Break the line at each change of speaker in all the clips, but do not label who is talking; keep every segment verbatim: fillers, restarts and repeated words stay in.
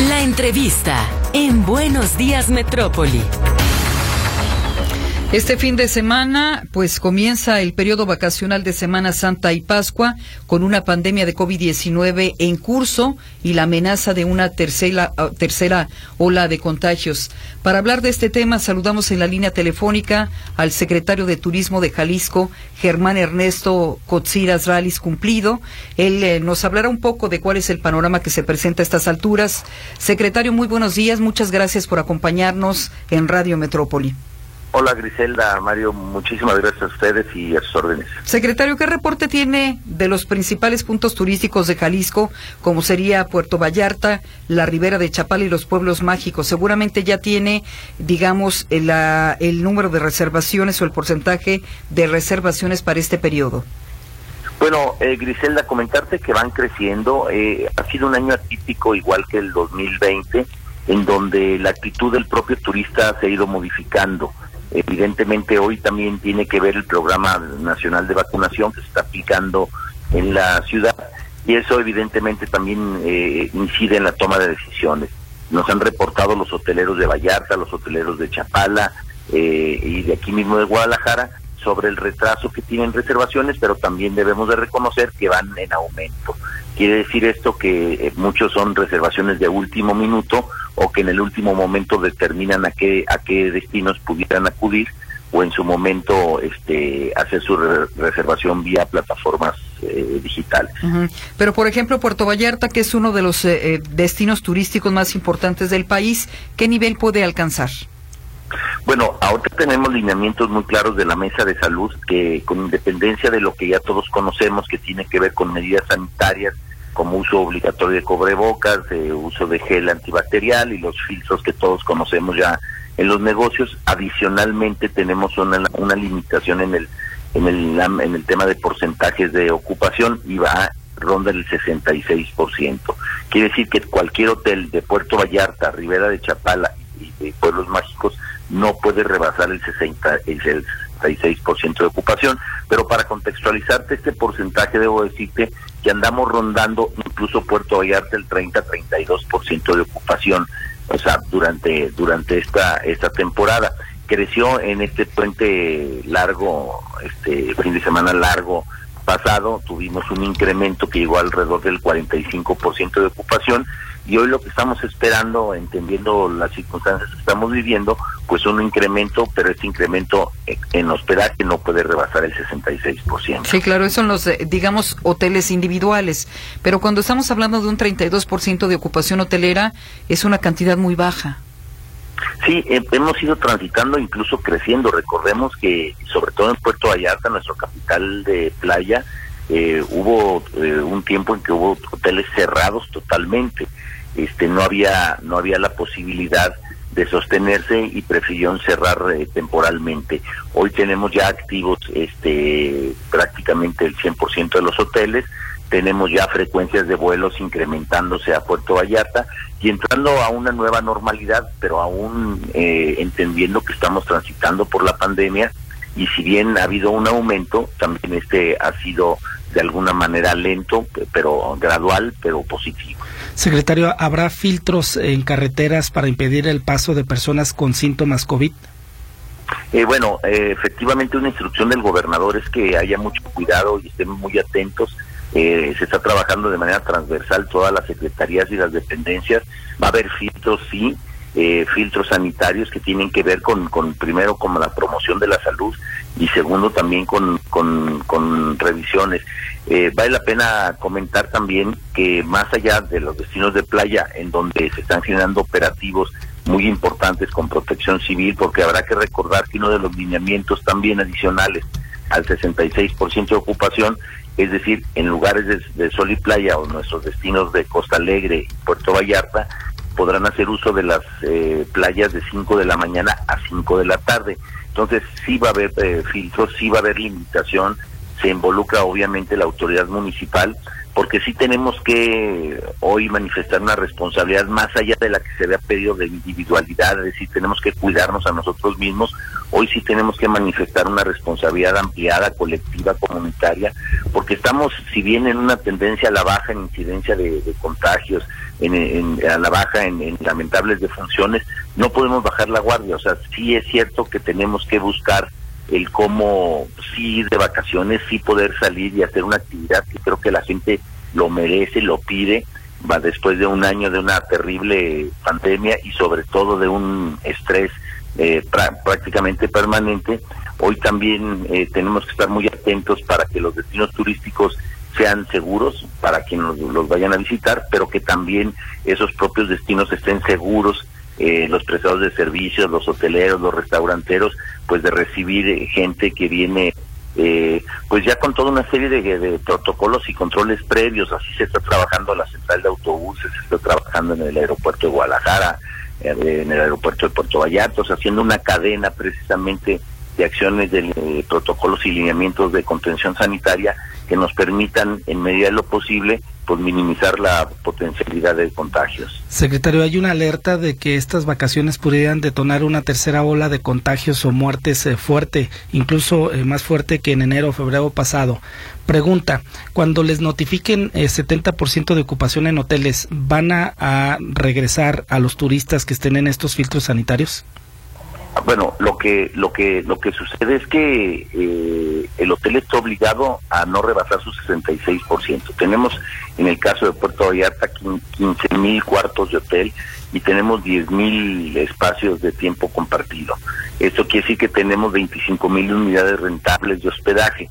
La entrevista en Buenos Días Metrópoli.
Este fin de semana, pues comienza el periodo vacacional de Semana Santa y Pascua con una pandemia de COVID diecinueve en curso y la amenaza de una tercera, tercera ola de contagios. Para hablar de este tema, saludamos en la línea telefónica al secretario de Turismo de Jalisco, Germán Ernesto Cotsiras Ralis Cumplido. Él eh, nos hablará un poco de cuál es el panorama que se presenta a estas alturas. Secretario, muy buenos días. Muchas gracias por acompañarnos en Radio Metrópoli.
Hola Griselda, Mario, muchísimas gracias a ustedes y a sus órdenes.
Secretario, ¿qué reporte tiene de los principales puntos turísticos de Jalisco, como sería Puerto Vallarta, la Ribera de Chapala y los pueblos mágicos? Seguramente ya tiene, digamos, el, la, el número de reservaciones o el porcentaje de reservaciones para este periodo.
Bueno, eh, Griselda, comentarte que van creciendo. Eh, ha sido un año atípico, igual que el dos mil veinte, en donde la actitud del propio turista se ha ido modificando. Evidentemente hoy también tiene que ver el programa nacional de vacunación que se está aplicando en la ciudad y eso evidentemente también eh, incide en la toma de decisiones. Nos han reportado los hoteleros de Vallarta, los hoteleros de Chapala eh, y de aquí mismo de Guadalajara sobre el retraso que tienen reservaciones, pero también debemos de reconocer que van en aumento. Quiere decir esto que eh, muchos son reservaciones de último minuto o que en el último momento determinan a qué a qué destinos pudieran acudir o en su momento este hacer su re reservación vía plataformas eh, digitales.
Uh-huh. Pero por ejemplo Puerto Vallarta, que es uno de los eh, destinos turísticos más importantes del país, ¿qué nivel puede alcanzar?
Bueno, ahora tenemos lineamientos muy claros de la Mesa de Salud que, con independencia de lo que ya todos conocemos, que tiene que ver con medidas sanitarias como uso obligatorio de cubrebocas, eh, uso de gel antibacterial y los filtros que todos conocemos ya en los negocios, adicionalmente tenemos una, una limitación en el, en el en el tema de porcentajes de ocupación y va ronda el sesenta y seis por ciento. Quiere decir que cualquier hotel de Puerto Vallarta, Ribera de Chapala y de Pueblos Mágicos no puede rebasar el sesenta, el sesenta y seis por ciento de ocupación, pero para contextualizarte este porcentaje debo decirte que andamos rondando incluso Puerto Vallarta el treinta a treinta y dos por ciento de ocupación, o sea, durante durante esta esta temporada. Creció en este puente largo, este fin de semana largo pasado, tuvimos un incremento que llegó alrededor del cuarenta y cinco por ciento de ocupación y hoy lo que estamos esperando, entendiendo las circunstancias que estamos viviendo, pues un incremento, pero este incremento en hospedaje no puede rebasar el sesenta y seis por ciento.
Sí, claro, eso en los, digamos, hoteles individuales, pero cuando estamos hablando de un treinta y dos por ciento de ocupación hotelera, es una cantidad muy baja.
Sí, eh, hemos ido transitando, incluso creciendo. Recordemos que, sobre todo en Puerto Vallarta, nuestra capital de playa, eh, hubo eh, un tiempo en que hubo hoteles cerrados totalmente. Este, no había no había la posibilidad de sostenerse y prefirieron cerrar eh, temporalmente. Hoy tenemos ya activos este prácticamente el cien por ciento de los hoteles. Tenemos ya frecuencias de vuelos incrementándose a Puerto Vallarta y entrando a una nueva normalidad, pero aún eh, entendiendo que estamos transitando por la pandemia y si bien ha habido un aumento, también este ha sido de alguna manera lento, pero gradual, pero positivo.
Secretario, ¿habrá filtros en carreteras para impedir el paso de personas con síntomas COVID?
Eh, bueno, eh, efectivamente una instrucción del gobernador es que haya mucho cuidado y estén muy atentos. Eh, se está trabajando de manera transversal todas las secretarías y las dependencias. Va a haber filtros, sí, eh, filtros sanitarios que tienen que ver con, con primero con la promoción de la salud y segundo también con, con, con revisiones. Eh, vale la pena comentar también que más allá de los destinos de playa en donde se están generando operativos muy importantes con protección civil, porque habrá que recordar que uno de los lineamientos también adicionales al sesenta y seis por ciento de ocupación, es decir, en lugares de, de sol y playa o nuestros destinos de Costa Alegre y Puerto Vallarta, podrán hacer uso de las eh, playas de cinco de la mañana a cinco de la tarde. Entonces sí va a haber eh, filtros, sí va a haber limitación, se involucra obviamente la autoridad municipal, porque sí tenemos que hoy manifestar una responsabilidad más allá de la que se había pedido de individualidad, es decir, tenemos que cuidarnos a nosotros mismos. Hoy sí tenemos que manifestar una responsabilidad ampliada, colectiva, comunitaria, porque estamos, si bien en una tendencia a la baja en incidencia de, de contagios, en, en, a la baja en, en lamentables defunciones, no podemos bajar la guardia. O sea, sí es cierto que tenemos que buscar el cómo sí ir de vacaciones, sí poder salir y hacer una actividad que creo que la gente lo merece, lo pide, va después de un año de una terrible pandemia y sobre todo de un estrés eh, prácticamente permanente. Hoy también eh, tenemos que estar muy atentos para que los destinos turísticos sean seguros para quienes los, los vayan a visitar, pero que también esos propios destinos estén seguros, eh, los prestadores de servicios, los hoteleros, los restauranteros, pues de recibir eh, gente que viene eh, pues ya con toda una serie de, de protocolos y controles previos. Así se está trabajando la central de autobuses, se está trabajando en el aeropuerto de Guadalajara, eh, en el aeropuerto de Puerto Vallarta, o sea, haciendo una cadena precisamente de acciones de eh, protocolos y lineamientos de contención sanitaria que nos permitan, en medida de lo posible, pues minimizar la potencialidad de contagios.
Secretario, hay una alerta de que estas vacaciones pudieran detonar una tercera ola de contagios o muertes eh, fuerte, incluso eh, más fuerte que en enero o febrero pasado. Pregunta, cuando les notifiquen eh, setenta por ciento de ocupación en hoteles, ¿van a, a regresar a los turistas que estén en estos filtros sanitarios?
Bueno, lo que lo que lo que sucede es que eh, el hotel está obligado a no rebasar su sesenta y seis por ciento. Tenemos en el caso de Puerto Vallarta quince mil cuartos de hotel y tenemos diez mil espacios de tiempo compartido. Esto quiere decir que tenemos veinticinco mil unidades rentables de hospedaje.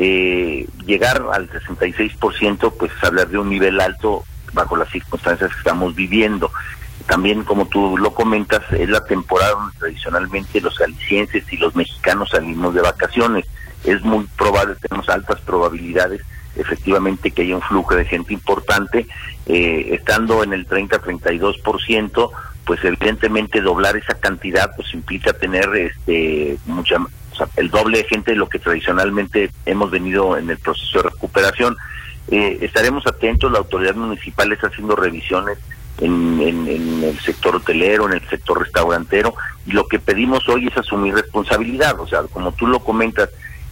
Eh, llegar al sesenta y seis por ciento, pues es hablar de un nivel alto bajo las circunstancias que estamos viviendo. También, como tú lo comentas, es la temporada donde tradicionalmente los jaliscienses y los mexicanos salimos de vacaciones. Es muy probable, tenemos altas probabilidades, efectivamente, que haya un flujo de gente importante. Eh, estando en el treinta a treinta y dos por ciento, pues evidentemente doblar esa cantidad pues implica tener este mucha, o sea, el doble de gente de lo que tradicionalmente hemos venido en el proceso de recuperación. Eh, estaremos atentos, la autoridad municipal está haciendo revisiones En, en, en el sector hotelero, en el sector restaurantero, y lo que pedimos hoy es asumir responsabilidad. O sea, como tú lo comentas,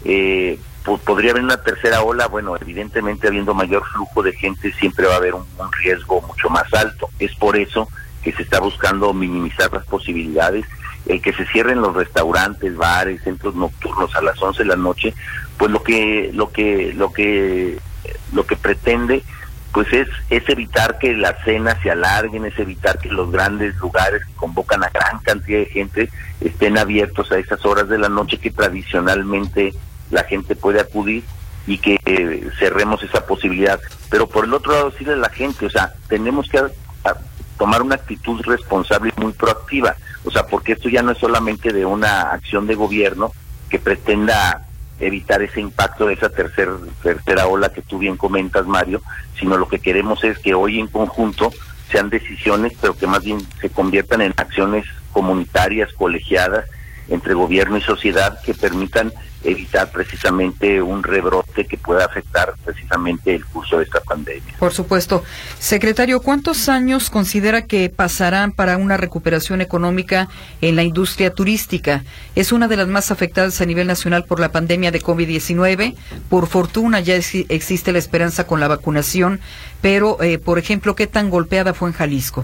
eh, po podría haber una tercera ola. Bueno, evidentemente habiendo mayor flujo de gente siempre va a haber un, un riesgo mucho más alto. Es por eso que se está buscando minimizar las posibilidades. El que se cierren los restaurantes, bares, centros nocturnos a las once de la noche, pues lo que lo que lo que lo que pretende pues es, es evitar que las cenas se alarguen, es evitar que los grandes lugares que convocan a gran cantidad de gente estén abiertos a esas horas de la noche que tradicionalmente la gente puede acudir, y que eh, cerremos esa posibilidad. Pero por el otro lado, decirle a la gente, o sea, tenemos que a, a tomar una actitud responsable y muy proactiva, o sea, porque esto ya no es solamente de una acción de gobierno que pretenda evitar ese impacto de esa tercer, tercera ola que tú bien comentas, Mario, sino lo que queremos es que hoy en conjunto sean decisiones, pero que más bien se conviertan en acciones comunitarias, colegiadas, entre gobierno y sociedad, que permitan evitar precisamente un rebrote que pueda afectar precisamente el curso de esta pandemia.
Por supuesto. Secretario, ¿cuántos años considera que pasarán para una recuperación económica en la industria turística? Es una de las más afectadas a nivel nacional por la pandemia de COVID diecinueve. Por fortuna ya ex existe la esperanza con la vacunación, pero, eh, por ejemplo, ¿qué tan golpeada fue en Jalisco?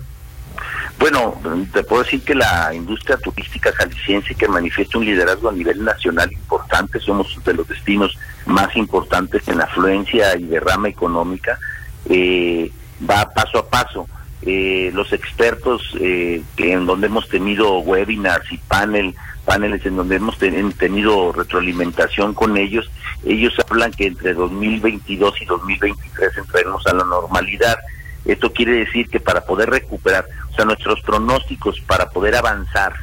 Bueno, te puedo decir que la industria turística jalisciense, que manifiesta un liderazgo a nivel nacional importante, somos de los destinos más importantes en afluencia y derrama económica, eh, va paso a paso. Eh, los expertos, eh, que en donde hemos tenido webinars y panel, paneles en donde hemos ten, tenido retroalimentación con ellos, ellos hablan que entre dos mil veintidós y dos mil veintitrés entraremos a la normalidad. Esto quiere decir que para poder recuperar, o sea, nuestros pronósticos para poder avanzar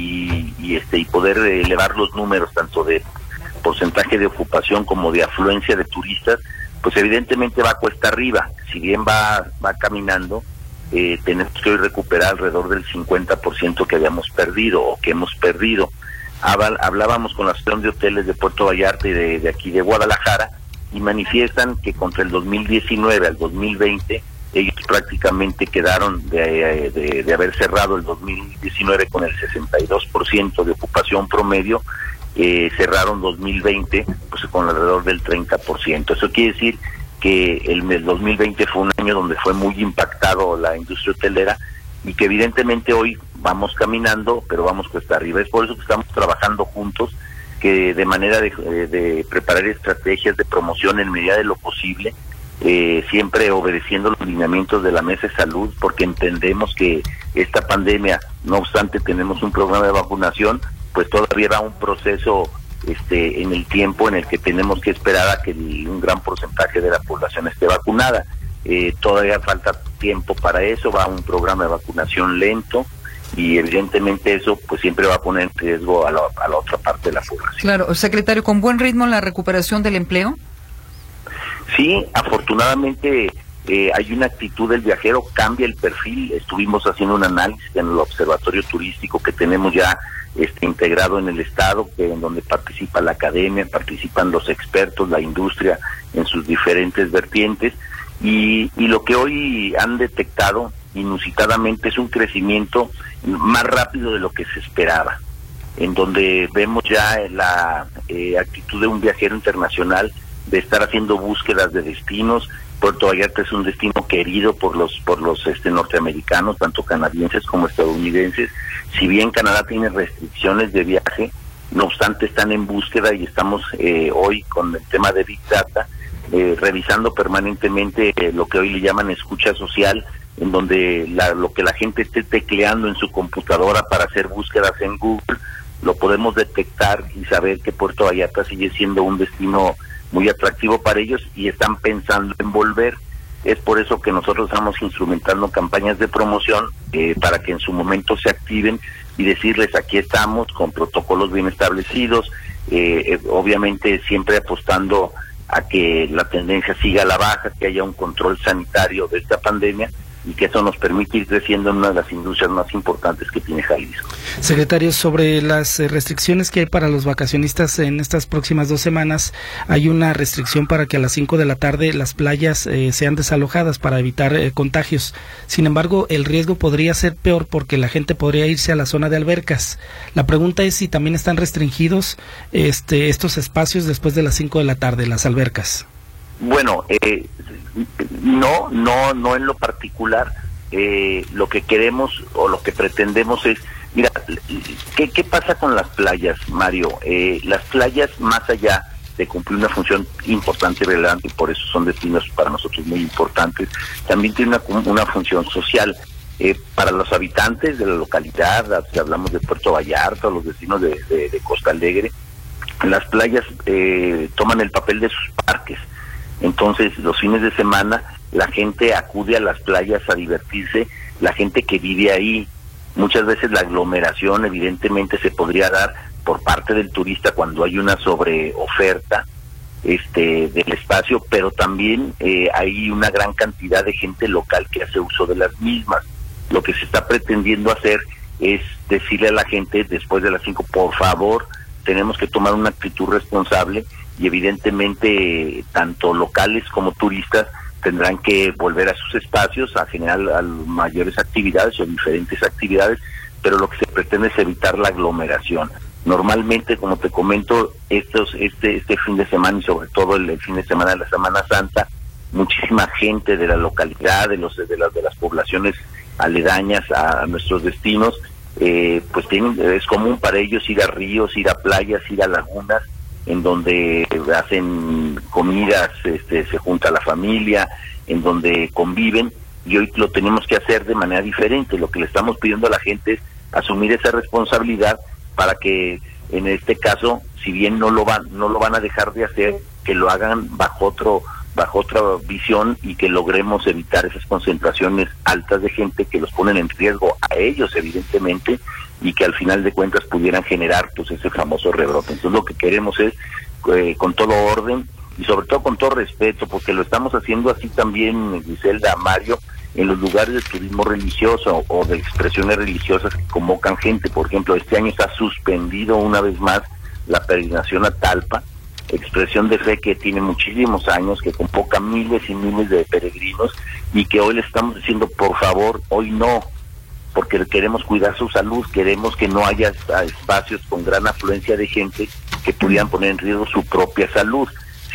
y, y este y poder elevar los números tanto de porcentaje de ocupación como de afluencia de turistas, pues evidentemente va cuesta arriba. Si bien va va caminando, eh, tenemos que hoy recuperar alrededor del cincuenta por ciento que habíamos perdido o que hemos perdido. Hablábamos con la Asociación de Hoteles de Puerto Vallarta y de, de aquí de Guadalajara, y manifiestan que contra el dos mil diecinueve al dos mil veinte ellos prácticamente quedaron de, de, de haber cerrado el dos mil diecinueve con el sesenta y dos por ciento de ocupación promedio, eh, cerraron dos mil veinte pues con alrededor del treinta por ciento. Eso quiere decir que el, el dos mil veinte fue un año donde fue muy impactado la industria hotelera y que evidentemente hoy vamos caminando, pero vamos cuesta arriba. Es por eso que estamos trabajando juntos, que de manera de, de preparar estrategias de promoción en medida de lo posible, eh, siempre obedeciendo los lineamientos de la Mesa de Salud, porque entendemos que esta pandemia, no obstante tenemos un programa de vacunación, pues todavía va un proceso este en el tiempo en el que tenemos que esperar a que el, un gran porcentaje de la población esté vacunada. Eh, todavía falta tiempo para eso, va un programa de vacunación lento, y evidentemente eso pues siempre va a poner en riesgo a la, a la otra parte de la población.
Claro, secretario, ¿con buen ritmo la recuperación del empleo?
Sí, afortunadamente eh, hay una actitud del viajero, cambia el perfil. Estuvimos haciendo un análisis en el observatorio turístico que tenemos ya este, integrado en el estado, que en donde participa la academia, participan los expertos, la industria en sus diferentes vertientes, y, y lo que hoy han detectado inusitadamente es un crecimiento más rápido de lo que se esperaba, en donde vemos ya la eh, actitud de un viajero internacional de estar haciendo búsquedas de destinos. Puerto Vallarta es un destino querido por los por los este norteamericanos, tanto canadienses como estadounidenses. Si bien Canadá tiene restricciones de viaje, no obstante están en búsqueda, y estamos eh, hoy con el tema de Big Data, eh, revisando permanentemente eh, lo que hoy le llaman escucha social, en donde la, lo que la gente esté tecleando en su computadora para hacer búsquedas en Google, lo podemos detectar y saber que Puerto Vallarta sigue siendo un destino muy atractivo para ellos y están pensando en volver. Es por eso que nosotros estamos instrumentando campañas de promoción eh, para que en su momento se activen y decirles: aquí estamos con protocolos bien establecidos, eh, eh, obviamente siempre apostando a que la tendencia siga a la baja, que haya un control sanitario de esta pandemia, y que eso nos permite ir creciendo en una de las industrias más importantes que tiene Jalisco.
Secretario, sobre las restricciones que hay para los vacacionistas en estas próximas dos semanas, hay una restricción para que a las cinco de la tarde las playas eh, sean desalojadas para evitar eh, contagios. Sin embargo, el riesgo podría ser peor porque la gente podría irse a la zona de albercas. La pregunta es si también están restringidos este, estos espacios después de las cinco de la tarde, las albercas.
Bueno, eh, no, no, no en lo particular. Eh, lo que queremos o lo que pretendemos es, mira, ¿qué, qué pasa con las playas, Mario? Eh, las playas, más allá de cumplir una función importante y relevante, y por eso son destinos para nosotros muy importantes, también tienen una, una función social. Eh, para los habitantes de la localidad, si hablamos de Puerto Vallarta o los destinos de, de, de Costa Alegre, las playas eh, toman el papel de sus parques. Entonces, los fines de semana la gente acude a las playas a divertirse, la gente que vive ahí. Muchas veces la aglomeración evidentemente se podría dar por parte del turista cuando hay una sobreoferta este del espacio, pero también eh, hay una gran cantidad de gente local que hace uso de las mismas. Lo que se está pretendiendo hacer es decirle a la gente después de las cinco, por favor, tenemos que tomar una actitud responsable, y evidentemente tanto locales como turistas tendrán que volver a sus espacios a generar a mayores actividades o diferentes actividades, pero lo que se pretende es evitar la aglomeración. Normalmente, como te comento, estos este este fin de semana y sobre todo el, el fin de semana de la Semana Santa, muchísima gente de la localidad, de los de las de las poblaciones aledañas a, a nuestros destinos, eh, pues tienen, es común para ellos ir a ríos, ir a playas, ir a lagunas, en donde hacen comidas, este, se junta la familia, en donde conviven, y hoy lo tenemos que hacer de manera diferente. Lo que le estamos pidiendo a la gente es asumir esa responsabilidad para que, en este caso, si bien no lo van, no lo van a dejar de hacer, que lo hagan bajo otro, bajo otra visión, y que logremos evitar esas concentraciones altas de gente que los ponen en riesgo a ellos, evidentemente, y que al final de cuentas pudieran generar pues ese famoso rebrote. Entonces lo que queremos es eh, con todo orden y sobre todo con todo respeto, porque lo estamos haciendo así también, Griselda, Mario, en los lugares de turismo religioso o de expresiones religiosas que convocan gente. Por ejemplo, este año está suspendido una vez más la peregrinación a Talpa, expresión de fe que tiene muchísimos años, que convoca miles y miles de peregrinos, y que hoy le estamos diciendo, por favor, hoy no, porque queremos cuidar su salud, queremos que no haya espacios con gran afluencia de gente que pudieran poner en riesgo su propia salud.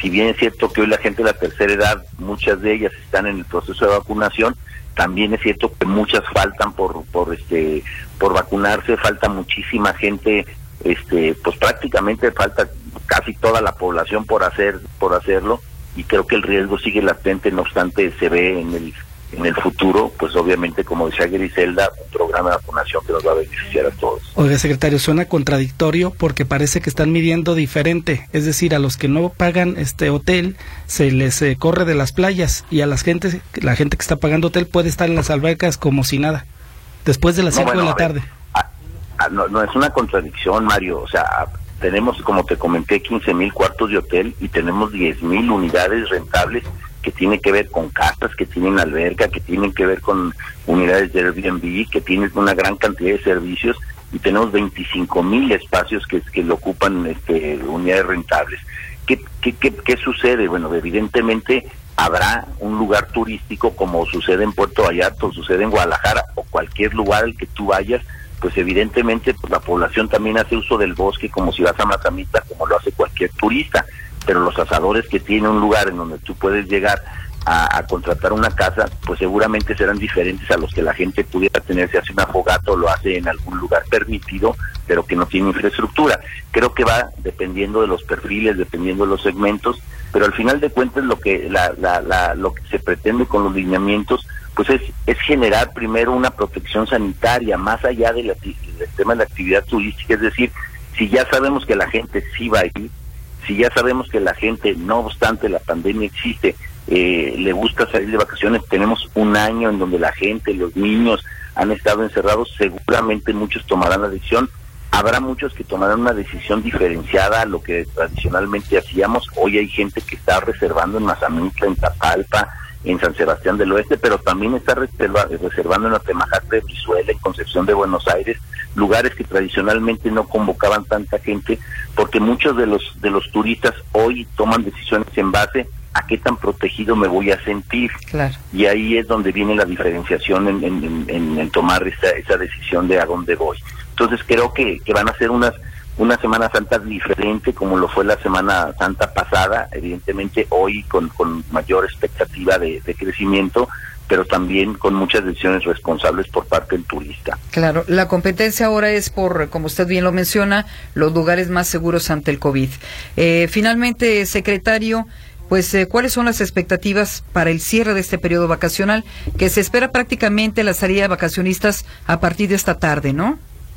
si bien es cierto que hoy la gente de la tercera edad, muchas de ellas están en el proceso de vacunación, también es cierto que muchas faltan por por este por vacunarse, falta muchísima gente, este pues prácticamente falta casi toda la población por hacer por hacerlo, y creo que el riesgo sigue latente. No obstante, se ve en el en el futuro, pues obviamente, como decía Griselda, un programa de vacunación que nos va a beneficiar a todos.
Oiga, secretario, suena contradictorio porque parece que están midiendo diferente, es decir, a los que no pagan este hotel se les eh, corre de las playas, y a la gente, la gente que está pagando hotel puede estar en las albercas como si nada, después de las cinco no, bueno, de la tarde.
A, a, no, no es una contradicción, Mario, o sea, tenemos, como te comenté, quince mil cuartos de hotel y tenemos diez mil unidades rentables que tienen que ver con casas, que tienen alberca, que tienen que ver con unidades de Airbnb, que tienen una gran cantidad de servicios, y tenemos veinticinco mil espacios que, que lo ocupan este, unidades rentables. ¿Qué, qué, qué, ¿Qué sucede? Bueno, evidentemente habrá un lugar turístico, como sucede en Puerto Vallarta, o sucede en Guadalajara, o cualquier lugar al que tú vayas, pues evidentemente pues, la población también hace uso del bosque, como si vas a Mazamitla, como lo hace cualquier turista. Pero los asadores que tienen un lugar en donde tú puedes llegar a, a contratar una casa, pues seguramente serán diferentes a los que la gente pudiera tener si hace una fogata o lo hace en algún lugar permitido, pero que no tiene infraestructura. Creo que va dependiendo de los perfiles, dependiendo de los segmentos, pero al final de cuentas lo que la, la, la, lo que se pretende con los lineamientos, pues es, es generar primero una protección sanitaria, más allá de la, del tema de la actividad turística. Es decir, si ya sabemos que la gente sí va a ir, si ya sabemos que la gente, no obstante la pandemia existe, eh, le gusta salir de vacaciones, tenemos un año en donde la gente, los niños han estado encerrados, seguramente muchos tomarán la decisión. Habrá muchos que tomarán una decisión diferenciada a lo que tradicionalmente hacíamos. Hoy hay gente que está reservando en Mazamitla, en Tapalpa, en San Sebastián del Oeste, pero también está reserva, reservando en Atemajac de Brizuela, en Concepción de Buenos Aires, lugares que tradicionalmente no convocaban tanta gente, porque muchos de los de los turistas hoy toman decisiones en base a qué tan protegido me voy a sentir.
Claro.
Y ahí es donde viene la diferenciación en, en, en, en tomar esa, esa decisión de a dónde voy. Entonces creo que, que van a ser unas una Semana Santa diferente como lo fue la Semana Santa pasada, evidentemente hoy con, con mayor expectativa de, de crecimiento, pero también con muchas decisiones responsables por parte del turista.
Claro, la competencia ahora es por, como usted bien lo menciona, los lugares más seguros ante el COVID. Eh, finalmente, secretario, pues, eh, ¿cuáles son las expectativas para el cierre de este periodo vacacional, que se espera prácticamente la salida de vacacionistas a partir de esta tarde, ¿no?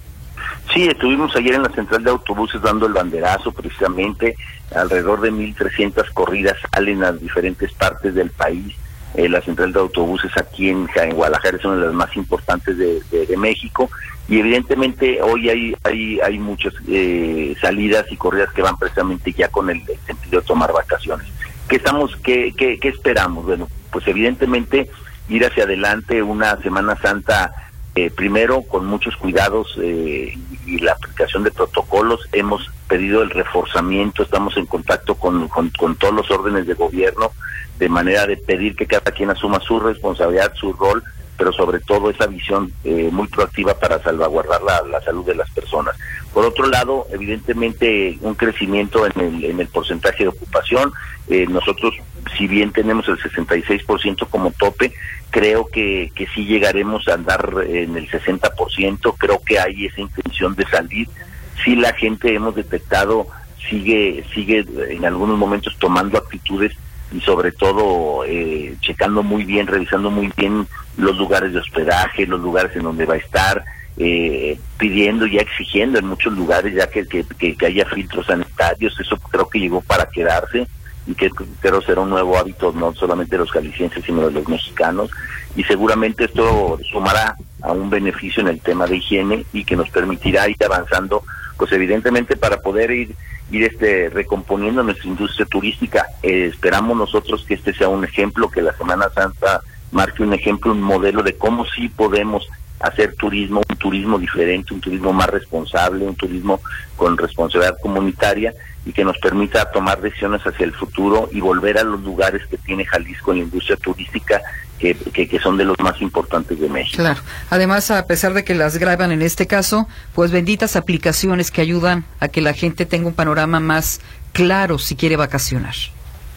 Sí, estuvimos ayer en la central de autobuses dando el banderazo, precisamente alrededor de mil trescientas corridas salen a diferentes partes del país. Eh, la central de autobuses aquí en, en Guadalajara es una de las más importantes de, de, de México, y evidentemente hoy hay hay hay muchas eh, salidas y corridas que van precisamente ya con el, el sentido de tomar vacaciones. ¿Qué estamos, qué, qué, qué esperamos? Bueno, pues evidentemente ir hacia adelante una Semana Santa Eh, primero con muchos cuidados eh, y la aplicación de protocolos. Hemos pedido el reforzamiento, estamos en contacto con, con, con todos los órdenes de gobierno, de manera de pedir que cada quien asuma su responsabilidad, su rol, pero sobre todo esa visión eh, muy proactiva para salvaguardar la, la salud de las personas. Por otro lado, evidentemente un crecimiento en el, en el porcentaje de ocupación. Eh, nosotros, si bien tenemos el sesenta y seis por ciento como tope, creo que, que sí llegaremos a andar en el sesenta por ciento, creo que hay esa intención de salir. Sí, la gente, hemos detectado, sigue sigue en algunos momentos tomando actitudes y sobre todo eh, checando muy bien, revisando muy bien los lugares de hospedaje, los lugares en donde va a estar, eh, pidiendo, ya exigiendo en muchos lugares ya que, que, que, que haya filtros sanitarios. Eso creo que llegó para quedarse, y que creo será un nuevo hábito no solamente de los jaliscienses sino de los mexicanos, y seguramente esto sumará a un beneficio en el tema de higiene y que nos permitirá ir avanzando, pues evidentemente para poder ir ir este recomponiendo nuestra industria turística. Eh, esperamos nosotros que este sea un ejemplo, que la Semana Santa marque un ejemplo, un modelo de cómo sí podemos hacer turismo, un turismo diferente, un turismo más responsable, un turismo con responsabilidad comunitaria, y que nos permita tomar decisiones hacia el futuro y volver a los lugares que tiene Jalisco en la industria turística, que, que, que son de los más importantes de México.
Claro. Además, a pesar de que las graban en este caso, pues benditas aplicaciones que ayudan a que la gente tenga un panorama más claro si quiere vacacionar.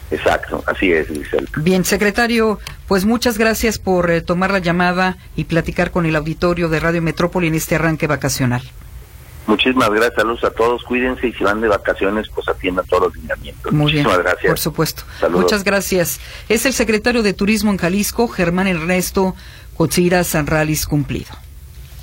Exacto, así es, Gisela.
Bien, secretario, pues muchas gracias por eh, tomar la llamada y platicar con el auditorio de Radio Metrópoli en este arranque vacacional.
Muchísimas gracias, saludos a todos, cuídense y si van de vacaciones, pues atiendan todos los lineamientos.
Muy
Muchísimas
bien,
gracias.
por supuesto.
Saludos.
Muchas gracias. Es el secretario de Turismo en Jalisco, Germán Ernesto Cotsira Sanralis Cumplido.